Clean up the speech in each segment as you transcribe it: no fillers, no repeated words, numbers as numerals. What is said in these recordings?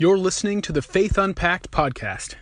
You're listening to the Faith Unpacked podcast.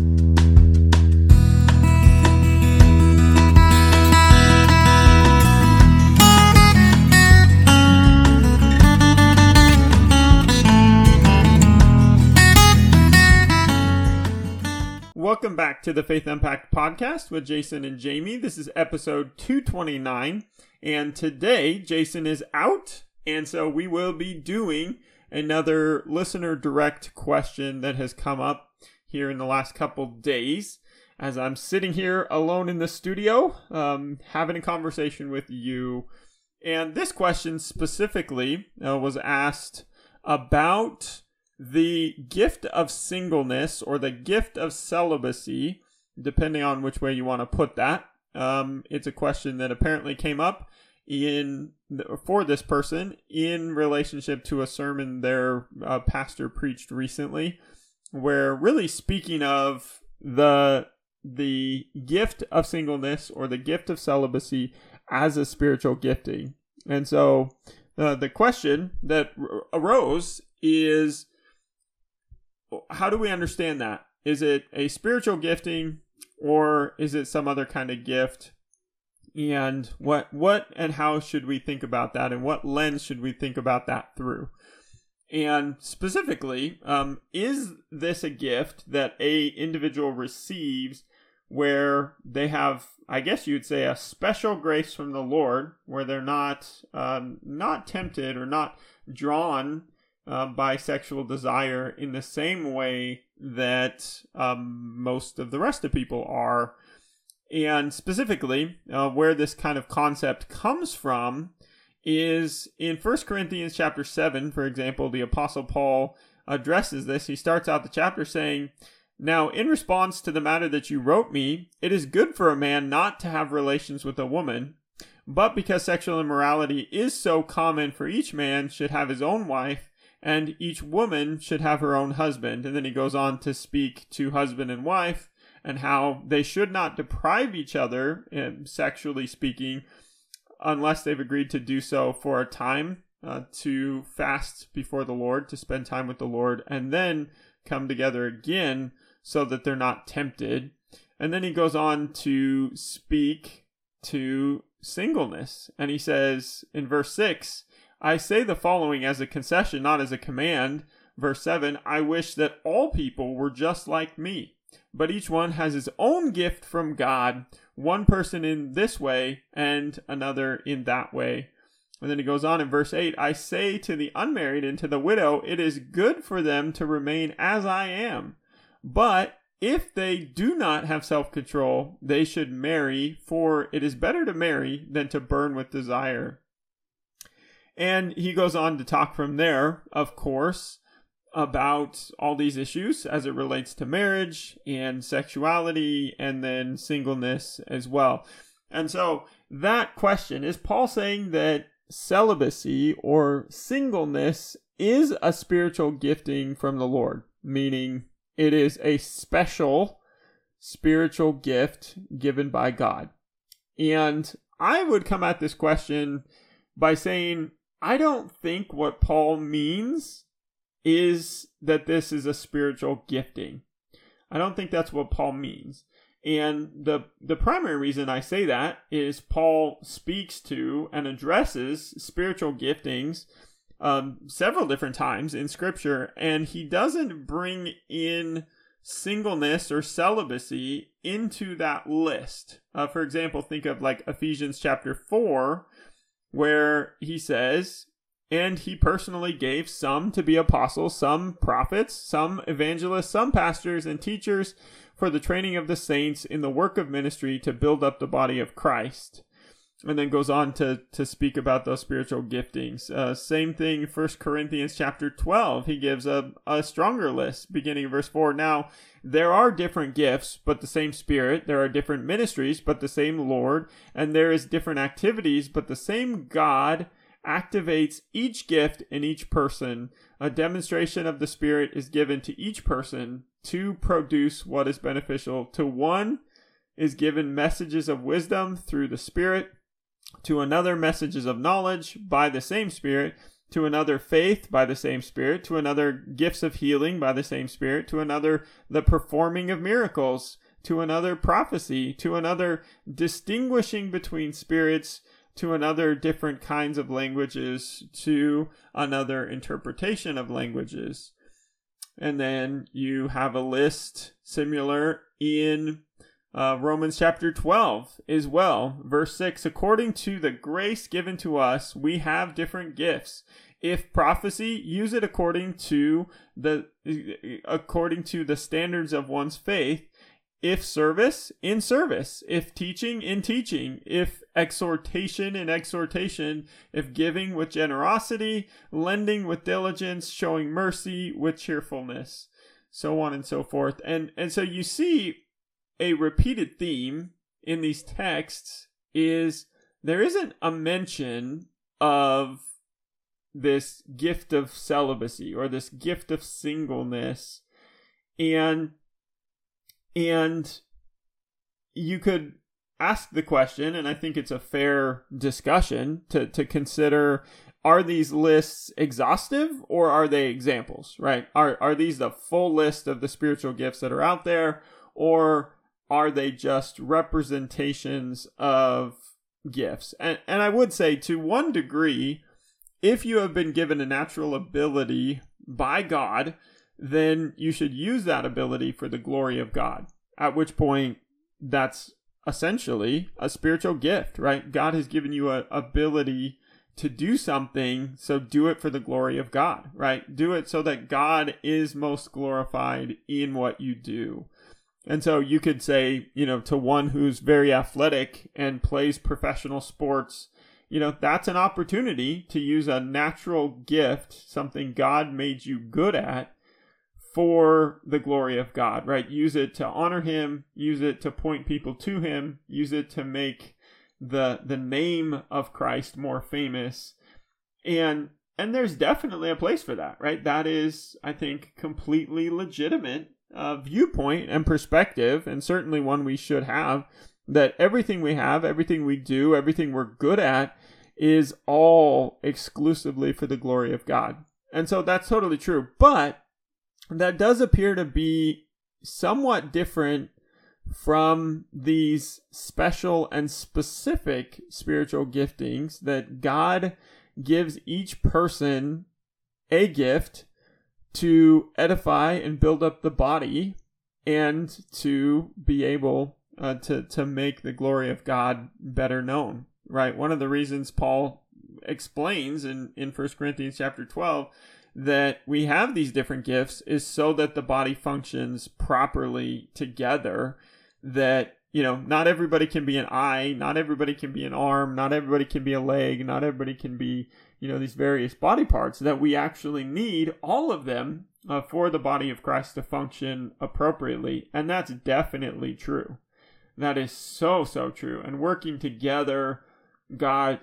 Welcome back to the Faith Unpacked podcast with Jason and Jamie. This is episode 229, and today Jason is out, and so we will be doing another listener direct question that has come up here in the last couple days as I'm sitting here alone in the studio having a conversation with you. And this question specifically was asked about the gift of singleness or the gift of celibacy, depending on which way you want to put that. It's a question that apparently came up for this person in relationship to a sermon their pastor preached recently, where really speaking of the gift of singleness or the gift of celibacy as a spiritual gifting. And so the question that arose is, how do we understand that? Is it a spiritual gifting or is it some other kind of gift? And what and how should we think about that? And what lens should we think about that through? And specifically, is this a gift that a individual receives where they have, I guess you'd say, a special grace from the Lord, where they're not tempted or not drawn by sexual desire in the same way that most of the rest of people are? And specifically, where this kind of concept comes from is in 1 Corinthians chapter 7, for example. The Apostle Paul addresses this. He starts out the chapter saying, "Now, in response to the matter that you wrote me, it is good for a man not to have relations with a woman, but because sexual immorality is so common, for each man should have his own wife, and each woman should have her own husband." And then he goes on to speak to husband and wife and how they should not deprive each other, sexually speaking, unless they've agreed to do so for a time, to fast before the Lord, to spend time with the Lord, and then come together again so that they're not tempted. And then he goes on to speak to singleness. And he says in verse 6, "I say the following as a concession, not as a command." Verse 7, "I wish that all people were just like me. But each one has his own gift from God, one person in this way and another in that way." And then he goes on in verse 8, "I say to the unmarried and to the widow, it is good for them to remain as I am. But if they do not have self-control, they should marry, for it is better to marry than to burn with desire." And he goes on to talk from there, of course, about all these issues as it relates to marriage and sexuality and then singleness as well. And so that question, is Paul saying that celibacy or singleness is a spiritual gifting from the Lord, meaning it is a special spiritual gift given by God? And I would come at this question by saying, I don't think what Paul means is that this is a spiritual gifting. I don't think that's what Paul means. And the primary reason I say that is Paul speaks to and addresses spiritual giftings several different times in Scripture, and he doesn't bring in singleness or celibacy into that list. For example, think of like Ephesians chapter 4, where he says, "And he personally gave some to be apostles, some prophets, some evangelists, some pastors and teachers for the training of the saints in the work of ministry to build up the body of Christ." And then goes on to speak about those spiritual giftings. Same thing, 1 Corinthians chapter 12. He gives a stronger list, beginning in verse 4. "Now, there are different gifts, but the same Spirit. There are different ministries, but the same Lord. And there is different activities, but the same God activates each gift in each person. A demonstration of the Spirit is given to each person to produce what is beneficial. To one is given messages of wisdom through the Spirit, to another messages of knowledge by the same Spirit, to another faith by the same Spirit, to another gifts of healing by the same Spirit, to another the performing of miracles, to another prophecy, to another distinguishing between spirits, to another different kinds of languages, to another interpretation of languages. And then you have a list similar in Romans chapter 12 as well. Verse 6, according to the grace given to us, we have different gifts. If prophecy, use it according to the standards of one's faith. If service, in service. If teaching, in teaching. If exhortation, in exhortation. If giving, with generosity. Lending, with diligence. Showing mercy, with cheerfulness. So on and so forth. And so you see a repeated theme in these texts is there isn't a mention of this gift of celibacy or this gift of singleness. And you could ask the question, and I think it's a fair discussion to consider, are these lists exhaustive or are they examples, right? Are these the full list of the spiritual gifts that are out there, or are they just representations of gifts? And I would say to one degree, if you have been given a natural ability by God, then you should use that ability for the glory of God, at which point that's essentially a spiritual gift, right? God has given you an ability to do something, so do it for the glory of God, right? Do it so that God is most glorified in what you do. And so you could say, to one who's very athletic and plays professional sports, that's an opportunity to use a natural gift, something God made you good at, for the glory of God, right? Use it to honor him, use it to point people to him, use it to make the name of Christ more famous. And there's definitely a place for that, right? That is, I think, completely legitimate viewpoint and perspective, and certainly one we should have, that everything we have, everything we do, everything we're good at is all exclusively for the glory of God. And so that's totally true. But that does appear to be somewhat different from these special and specific spiritual giftings that God gives each person a gift to edify and build up the body and to be able to make the glory of God better known, right? One of the reasons Paul explains in 1 Corinthians chapter 12 that we have these different gifts is so that the body functions properly together, that, not everybody can be an eye, not everybody can be an arm, not everybody can be a leg, not everybody can be, these various body parts, that we actually need all of them for the body of Christ to function appropriately. And that's definitely true. That is so, so true. And working together, God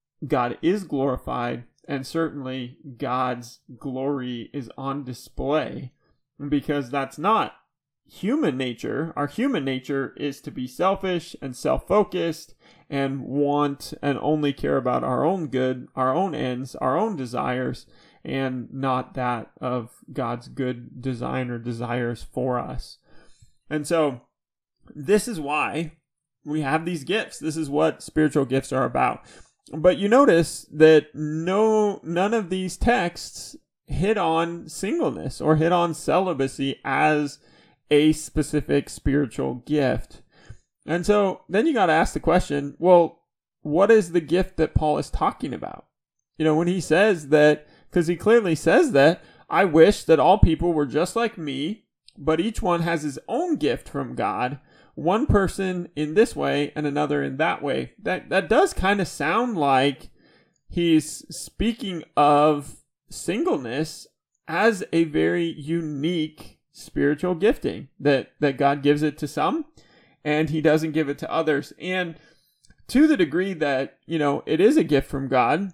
is glorified. And certainly God's glory is on display, because that's not human nature. Our human nature is to be selfish and self-focused and want and only care about our own good, our own ends, our own desires, and not that of God's good design or desires for us. And so this is why we have these gifts. This is what spiritual gifts are about. But you notice that none of these texts hit on singleness or hit on celibacy as a specific spiritual gift. And so then you got to ask the question, well, what is the gift that Paul is talking about? When he says that, because he clearly says that, I wish that all people were just like me, but each one has his own gift from God. One person in this way and another in that way. That does kind of sound like he's speaking of singleness as a very unique spiritual gifting, that God gives it to some and he doesn't give it to others. And to the degree that, it is a gift from God,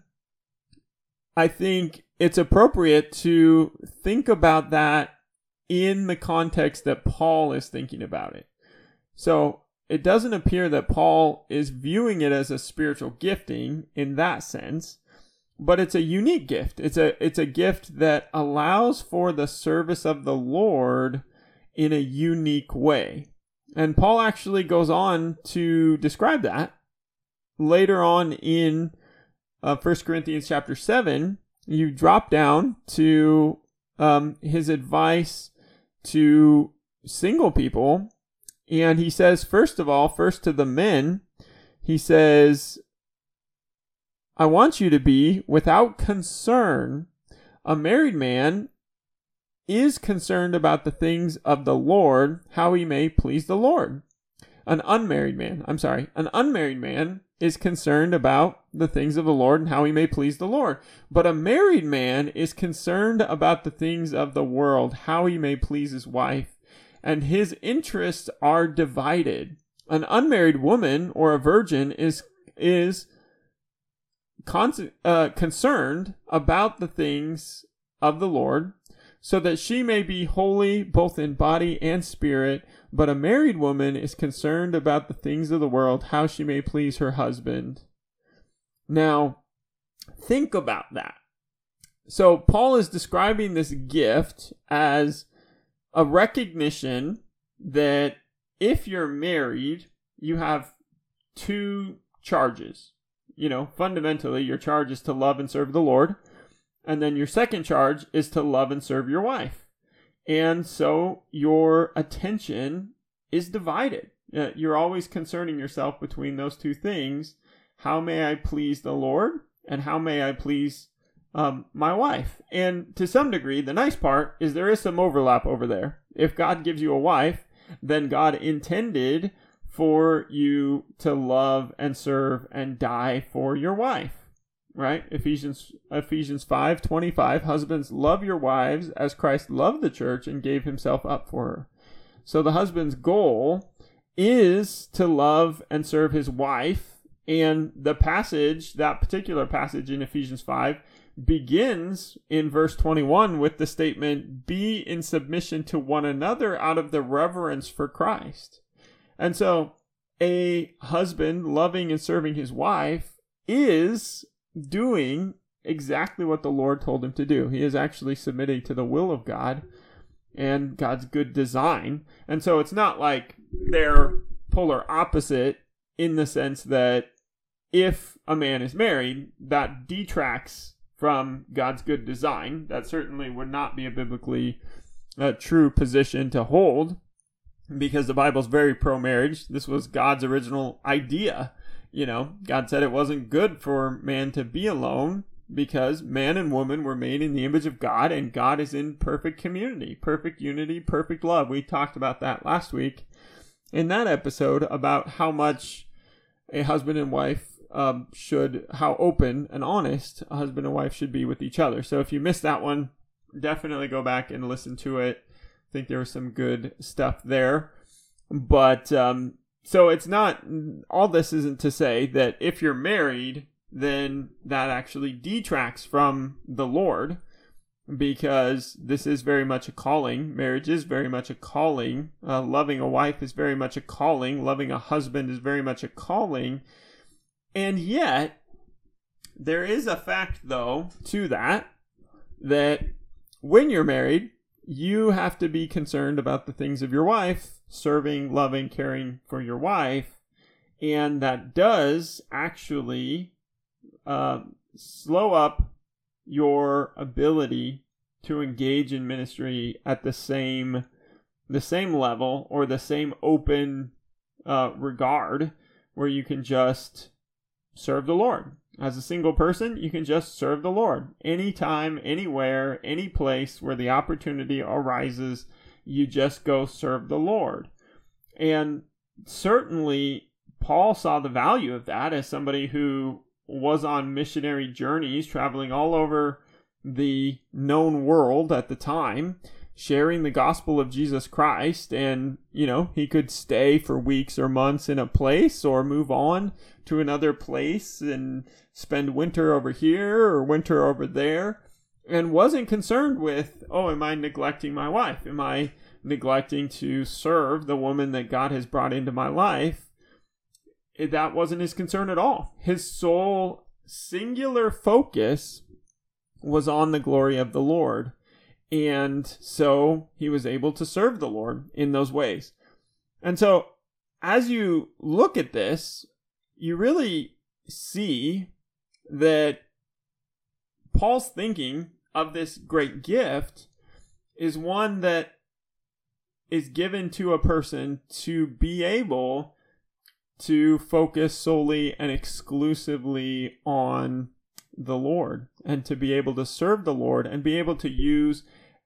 I think it's appropriate to think about that in the context that Paul is thinking about it. So it doesn't appear that Paul is viewing it as a spiritual gifting in that sense, but it's a unique gift. It's a gift that allows for the service of the Lord in a unique way. And Paul actually goes on to describe that later on in 1 Corinthians chapter 7. You drop down to his advice to single people. And he says, first to the men, he says, I want you to be without concern. A married man is concerned about the things of the Lord, how he may please the Lord. An unmarried man is concerned about the things of the Lord and how he may please the Lord. But a married man is concerned about the things of the world, how he may please his wife, and his interests are divided. An unmarried woman or a virgin is concerned about the things of the Lord, so that she may be holy both in body and spirit. But a married woman is concerned about the things of the world, how she may please her husband. Now, think about that. So Paul is describing this gift as a recognition that if you're married, you have two charges. Fundamentally, your charge is to love and serve the Lord. And then your second charge is to love and serve your wife. And so your attention is divided. You're always concerning yourself between those two things. How may I please the Lord? And how may I please my wife? And to some degree, the nice part is there is some overlap over there. If God gives you a wife, then God intended for you to love and serve and die for your wife. Right? Ephesians 5:25, husbands, love your wives as Christ loved the church and gave himself up for her. So the husband's goal is to love and serve his wife. And that particular passage in Ephesians 5 begins in verse 21 with the statement, be in submission to one another out of the reverence for Christ. And so a husband loving and serving his wife is doing exactly what the Lord told him to do. He is actually submitting to the will of God and God's good design. And so it's not like they're polar opposite in the sense that if a man is married, that detracts from God's good design. That certainly would not be a biblically true position to hold, because the Bible's very pro-marriage. This was God's original idea. God said it wasn't good for man to be alone because man and woman were made in the image of God, and God is in perfect community, perfect unity, perfect love. We talked about that last week in that episode about how much a husband and wife how open and honest a husband and wife should be with each other. So if you missed that one, definitely go back and listen to it. I think there was some good stuff there. But so it's not, all this isn't to say that if you're married, then that actually detracts from the Lord, because this is very much a calling. Marriage is very much a calling. Loving a wife is very much a calling. Loving a husband is very much a calling. And yet, there is a fact, though, to that when you're married, you have to be concerned about the things of your wife, serving, loving, caring for your wife. And that does actually slow up your ability to engage in ministry at the same level or the same open regard, where you can just serve the Lord. As a single person, you can just serve the Lord anytime, anywhere, any place where the opportunity arises. You just go serve the Lord. And certainly Paul saw the value of that as somebody who was on missionary journeys, traveling all over the known world at the time, sharing the gospel of Jesus Christ. And, he could stay for weeks or months in a place or move on to another place and spend winter over here or winter over there, and wasn't concerned with, am I neglecting my wife? Am I neglecting to serve the woman that God has brought into my life? That wasn't his concern at all. His sole singular focus was on the glory of the Lord. And so he was able to serve the Lord in those ways. And so as you look at this, you really see that Paul's thinking of this great gift is one that is given to a person to be able to focus solely and exclusively on the Lord, and to be able to serve the Lord and be able to use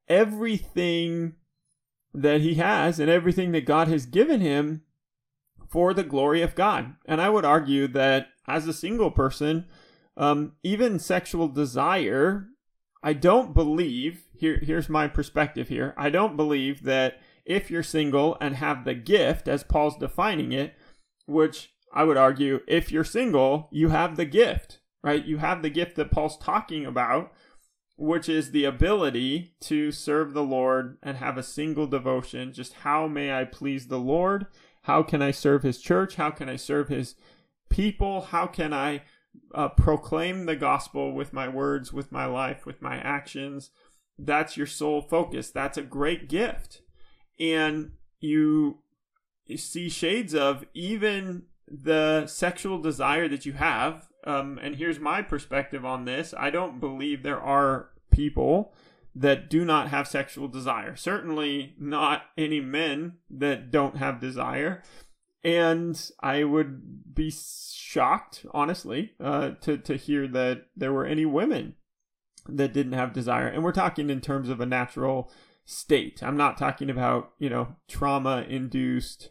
everything that he has and everything that God has given him for the glory of God. And I would argue that as a single person, even sexual desire, I don't believe, here's my perspective here, I don't believe that if you're single and have the gift, as Paul's defining it, which I would argue, if you're single, you have the gift, right? You have the gift that Paul's talking about, which is the ability to serve the Lord and have a single devotion. Just how may I please the Lord? How can I serve his church? How can I serve his people? How can I proclaim the gospel with my words, with my life, with my actions? That's your sole focus. That's a great gift. And you see shades of even the sexual desire that you have. And here's my perspective on this. I don't believe there are people that do not have sexual desire. Certainly not any men that don't have desire. And I would be shocked, honestly, to hear that there were any women that didn't have desire. And we're talking in terms of a natural state. I'm not talking about, trauma-induced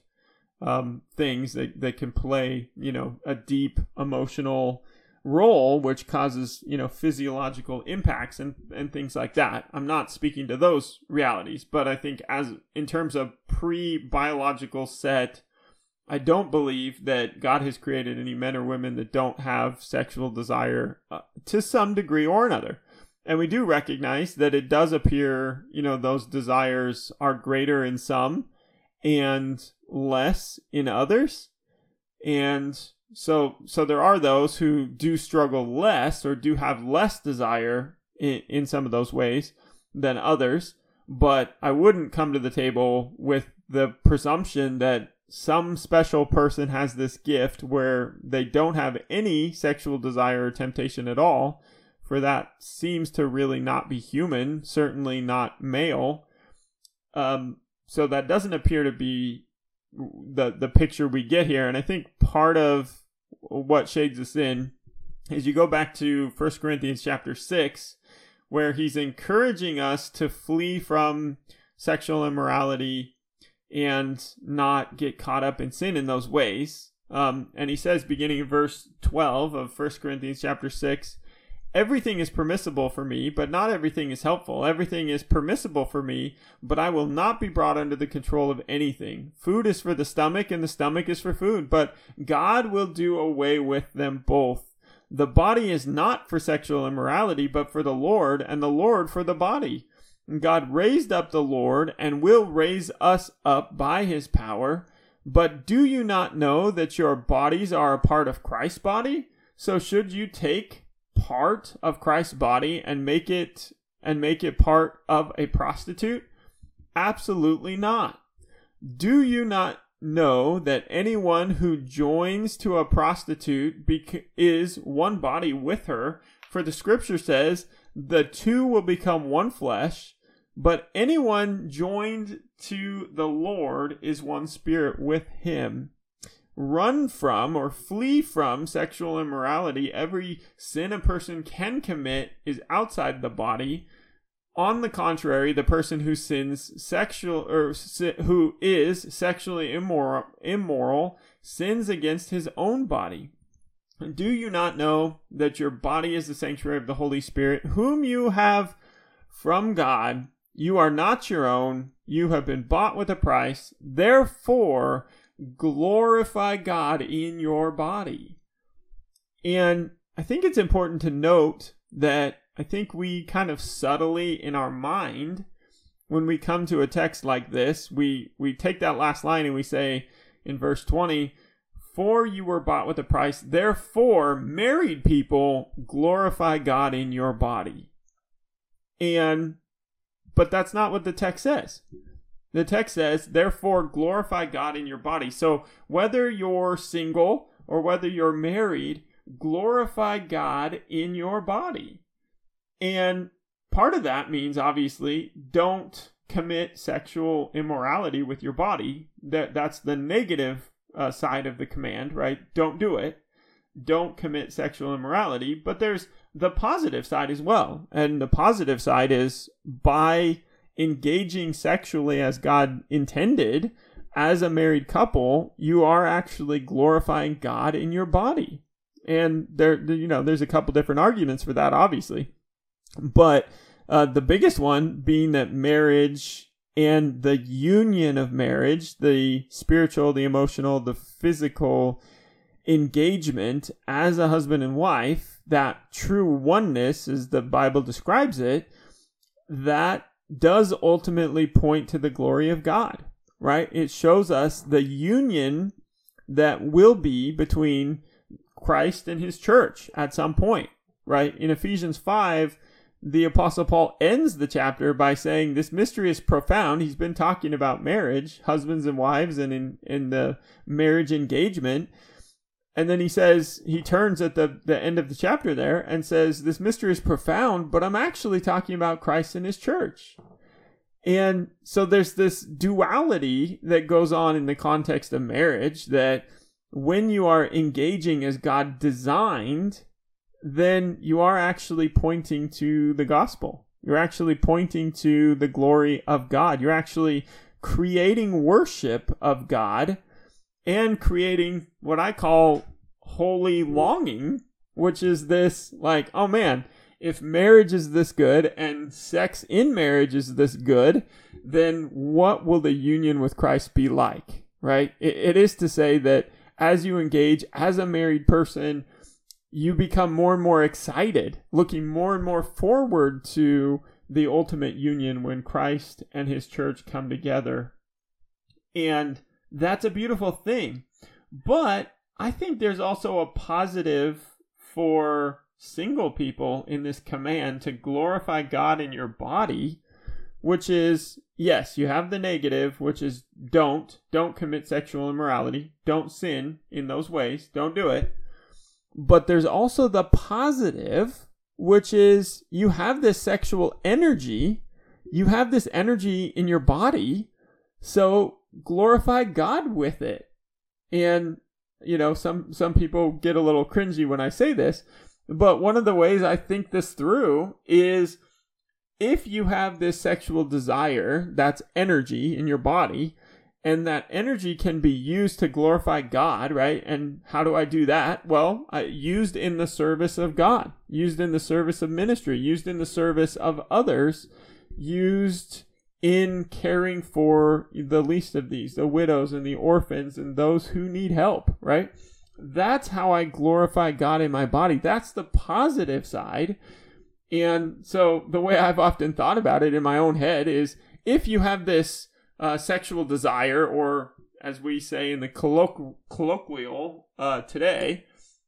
things that can play, a deep emotional role, which causes, physiological impacts and things like that. I'm not speaking to those realities, but I think as in terms of pre-biological set, I don't believe that God has created any men or women that don't have sexual desire to some degree or another. And we do recognize that it does appear, those desires are greater in some and less in others. And so there are those who do struggle less or do have less desire in some of those ways than others. But I wouldn't come to the table with the presumption that some special person has this gift where they don't have any sexual desire or temptation at all. For that seems to really not be human, certainly not male. So that doesn't appear to be the picture we get here. And I think part of what shades us in is you go back to 1 Corinthians chapter 6, where he's encouraging us to flee from sexual immorality and not get caught up in sin in those ways. And he says, beginning in verse 12 of 1 Corinthians chapter 6, everything is permissible for me, but not everything is helpful. Everything is permissible for me, but I will not be brought under the control of anything. Food is for the stomach, and the stomach is for food, but God will do away with them both. The body is not for sexual immorality, but for the Lord, and the Lord for the body. God raised up the Lord, and will raise us up by his power. But do you not know that your bodies are a part of Christ's body? So should you take part of Christ's body and make it part of a prostitute? Absolutely not. Do you not know that anyone who joins to a prostitute is one body with her? For the scripture says, the two will become one flesh, but anyone joined to the Lord is one spirit with him. Run from or flee from sexual immorality. Every sin a person can commit is outside the body. On the contrary, the person who who is sexually immoral sins against his own body. Do you not know that your body is the sanctuary of the Holy Spirit, whom you have from God? You are not your own. You have been bought with a price. Therefore, glorify God in your body. And I think it's important to note that I think we kind of subtly in our mind, when we come to a text like this, we take that last line and we say in verse 20, For you were bought with a price. Therefore, married people, glorify God in your body. But that's not what the text says. The text says, therefore, glorify God in your body. So whether you're single or whether you're married, glorify God in your body. And part of that means, obviously, don't commit sexual immorality with your body. That's the negative side of the command, right? Don't do it. Don't commit sexual immorality. But there's the positive side as well. And the positive side is by engaging sexually as God intended, as a married couple, you are actually glorifying God in your body. And there's a couple different arguments for that, obviously. But the biggest one being that marriage and the union of marriage, the spiritual, the emotional, the physical engagement as a husband and wife, that true oneness, as the Bible describes it, that does ultimately point to the glory of God, right? It shows us the union that will be between Christ and his church at some point, right? In Ephesians 5, the Apostle Paul ends the chapter by saying this mystery is profound. He's been talking about marriage, husbands and wives, and in the marriage engagement. And then he turns at the end of the chapter there and says, this mystery is profound, but I'm actually talking about Christ and his church. And so there's this duality that goes on in the context of marriage, that when you are engaging as God designed, then you are actually pointing to the gospel. You're actually pointing to the glory of God. You're actually creating worship of God and creating what I call holy longing, which is this, like, oh man, if marriage is this good and sex in marriage is this good, then what will the union with Christ be like, right? It is to say that as you engage as a married person, you become more and more excited, looking more and more forward to the ultimate union when Christ and his church come together. And that's a beautiful thing. But I think there's also a positive for single people in this command to glorify God in your body, which is, yes, you have the negative, which is don't commit sexual immorality. Don't sin in those ways. Don't do it. But there's also the positive, which is you have this sexual energy. You have this energy in your body. So glorify God with it. And, some people get a little cringy when I say this. But one of the ways I think this through is if you have this sexual desire, that's energy in your body, and that energy can be used to glorify God, right? And how do I do that? Well, used in the service of God, used in the service of ministry, used in the service of others, used in caring for the least of these, the widows and the orphans and those who need help, right? That's how I glorify God in my body. That's the positive side. And so the way I've often thought about it in my own head is if you have this sexual desire, or as we say in the colloquial today,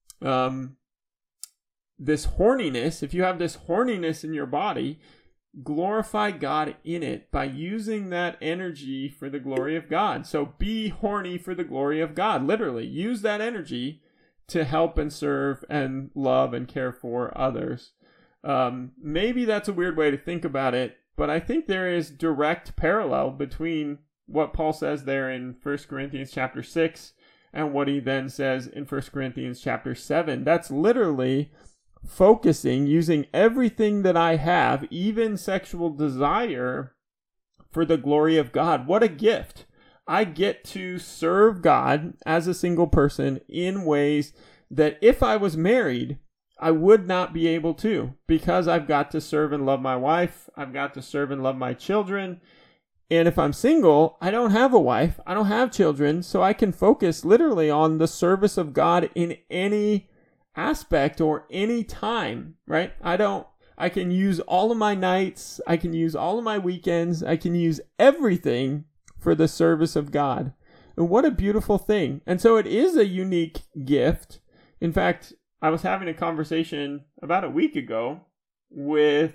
this horniness, if you have this horniness in your body, glorify God in it by using that energy for the glory of God. So be horny for the glory of God. Literally, use that energy to help and serve and love and care for others. Maybe that's a weird way to think about it, but I think there is direct parallel between what Paul says there in 1 Corinthians chapter 6 and what he then says in 1 Corinthians chapter 7. That's literally focusing, using everything that I have, even sexual desire, for the glory of God. What a gift. I get to serve God as a single person in ways that if I was married, I would not be able to, because I've got to serve and love my wife. I've got to serve and love my children. And if I'm single, I don't have a wife. I don't have children. So I can focus literally on the service of God in any aspect or any time, right? I can use all of my nights. I can use all of my weekends. I can use everything for the service of God. And what a beautiful thing. And so it is a unique gift. In fact, I was having a conversation about a week ago with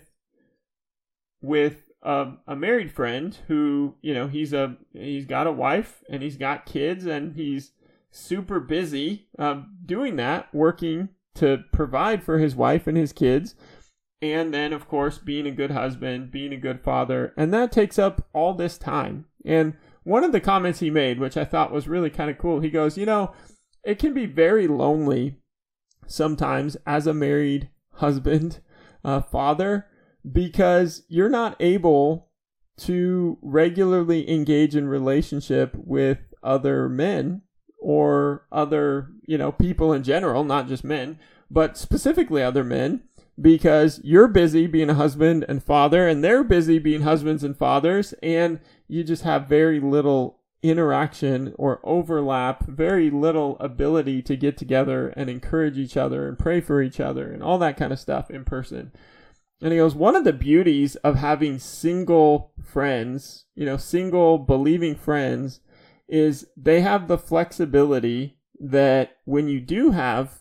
a married friend who, he's got a wife and he's got kids and he's super busy doing that, working to provide for his wife and his kids. And then, of course, being a good husband, being a good father. And that takes up all this time. And one of the comments he made, which I thought was really kind of cool, he goes, it can be very lonely sometimes as a married husband, father, because you're not able to regularly engage in relationship with other men or other, people in general, not just men, but specifically other men, because you're busy being a husband and father and they're busy being husbands and fathers, and you just have very little interaction or overlap, very little ability to get together and encourage each other and pray for each other and all that kind of stuff in person. And he goes, one of the beauties of having single friends, single believing friends, is they have the flexibility that when you do have,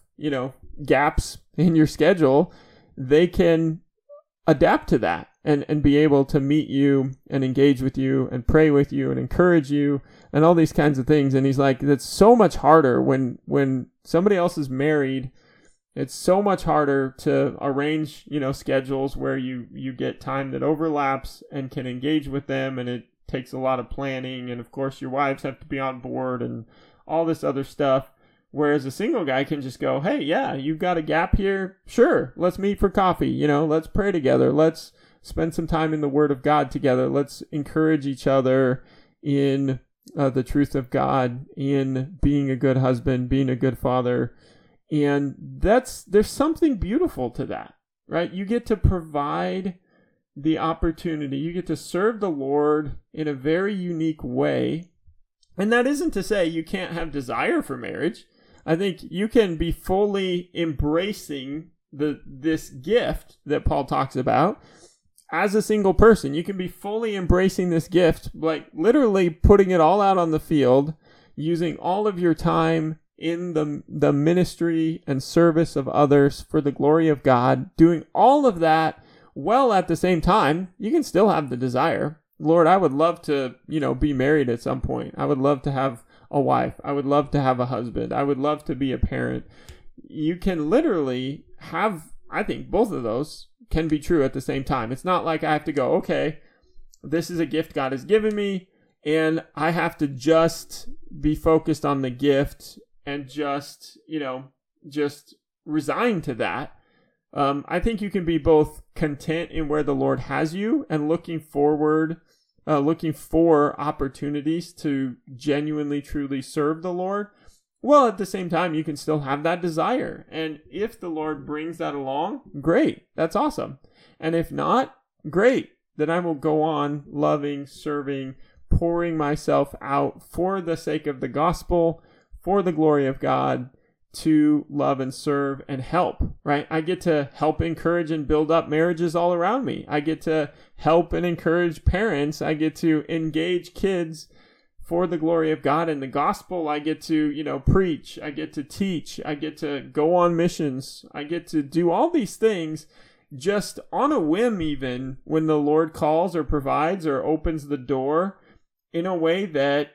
gaps in your schedule, they can adapt to that and be able to meet you and engage with you and pray with you and encourage you and all these kinds of things. And he's like, that's so much harder when somebody else is married. It's so much harder to arrange, schedules where you get time that overlaps and can engage with them, and it takes a lot of planning, and of course your wives have to be on board and all this other stuff. Whereas a single guy can just go, hey, yeah, you've got a gap here? Sure, let's meet for coffee, let's pray together, let's spend some time in the Word of God together, let's encourage each other in the truth of God, in being a good husband, being a good father. And there's something beautiful to that, right? You get to provide the opportunity, you get to serve the Lord in a very unique way. And that isn't to say you can't have desire for marriage. I think you can be fully embracing this gift that Paul talks about as a single person. You can be fully embracing this gift, like literally putting it all out on the field, using all of your time in the ministry and service of others for the glory of God, doing all of that while at the same time, you can still have the desire. Lord, I would love to, be married at some point. I would love to have a wife. I would love to have a husband. I would love to be a parent. You can literally have, I think both of those can be true at the same time. It's not like I have to go, okay, this is a gift God has given me, and I have to just be focused on the gift and just resign to that. I think you can be both content in where the Lord has you and looking for opportunities to genuinely, truly serve the Lord. Well, at the same time, you can still have that desire. And if the Lord brings that along, great. That's awesome. And if not, great. Then I will go on loving, serving, pouring myself out for the sake of the gospel, for the glory of God, to love and serve and help, right? I get to help encourage and build up marriages all around me. I get to help and encourage parents. I get to engage kids for the glory of God and the gospel. I get to, preach. I get to teach. I get to go on missions. I get to do all these things just on a whim, even when the Lord calls or provides or opens the door, in a way that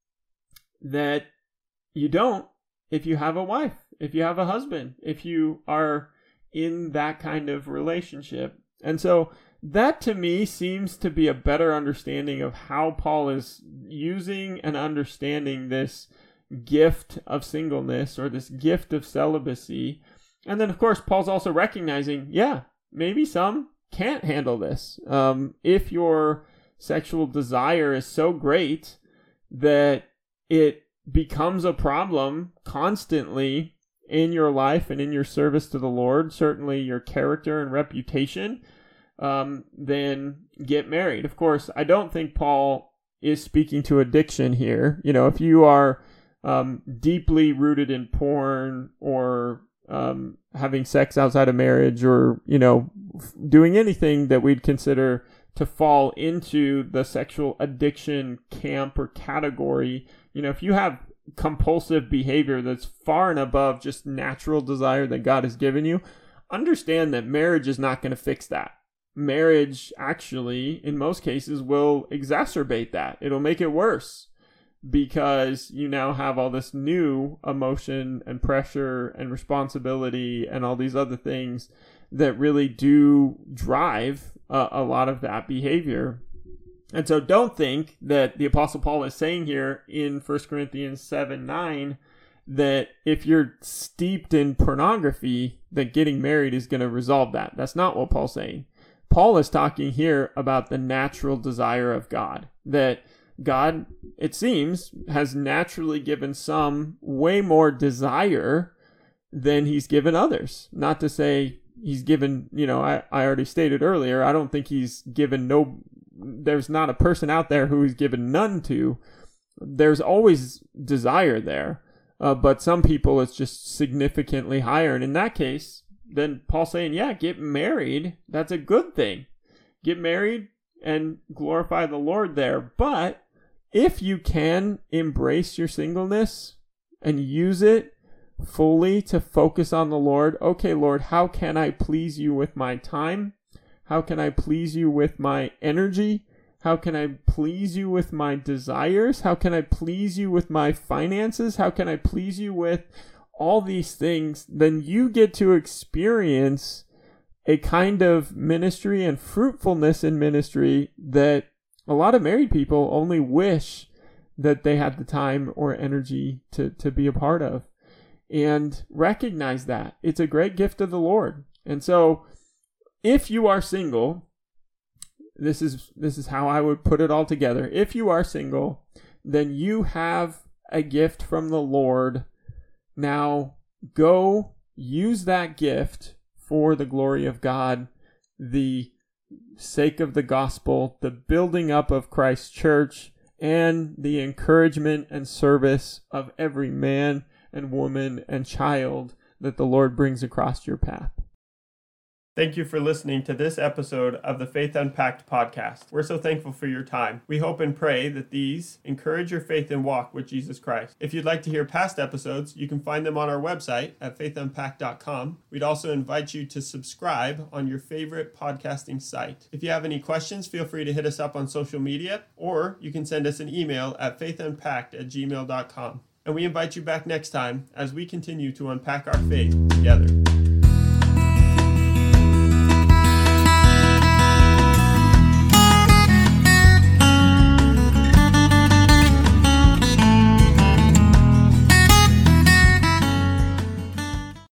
you don't if you have a wife, if you have a husband, if you are in that kind of relationship. And so that to me seems to be a better understanding of how Paul is using and understanding this gift of singleness or this gift of celibacy. And then, of course, Paul's also recognizing, maybe some can't handle this. If your sexual desire is so great that it becomes a problem constantly in your life and in your service to the Lord, certainly your character and reputation, then get married. Of course, I don't think Paul is speaking to addiction here. If you are deeply rooted in porn or having sex outside of marriage or, doing anything that we'd consider to fall into the sexual addiction camp or category. If you have compulsive behavior that's far and above just natural desire that God has given you, understand that marriage is not going to fix that. Marriage actually, in most cases, will exacerbate that. It'll make it worse because you now have all this new emotion and pressure and responsibility and all these other things that really do drive a lot of that behavior. And so don't think that the Apostle Paul is saying here in 1 Corinthians 7:9 that if you're steeped in pornography, that getting married is going to resolve that. That's not what Paul's saying. Paul is talking here about the natural desire of God, that God, it seems, has naturally given some way more desire than he's given others. Not to say he's given, I already stated earlier, I don't think he's given there's not a person out there who he's given none to. There's always desire there, but some people it's just significantly higher. And in that case, then Paul's saying, yeah, get married. That's a good thing. Get married and glorify the Lord there. But if you can embrace your singleness and use it fully to focus on the Lord, okay, Lord, how can I please you with my time? How can I please you with my energy? How can I please you with my desires? How can I please you with my finances? How can I please you with all these things? Then you get to experience a kind of ministry and fruitfulness in ministry that a lot of married people only wish that they had the time or energy to be a part of. And recognize that. It's a great gift of the Lord. And so if you are single, this is how I would put it all together. If you are single, then you have a gift from the Lord. Now go use that gift for the glory of God, the sake of the gospel, the building up of Christ's church, and the encouragement and service of every man and woman and child that the Lord brings across your path. Thank you for listening to this episode of the Faith Unpacked podcast. We're so thankful for your time. We hope and pray that these encourage your faith and walk with Jesus Christ. If you'd like to hear past episodes, you can find them on our website at faithunpacked.com. We'd also invite you to subscribe on your favorite podcasting site. If you have any questions, feel free to hit us up on social media, or you can send us an email at faithunpacked@gmail.com. And we invite you back next time as we continue to unpack our faith together.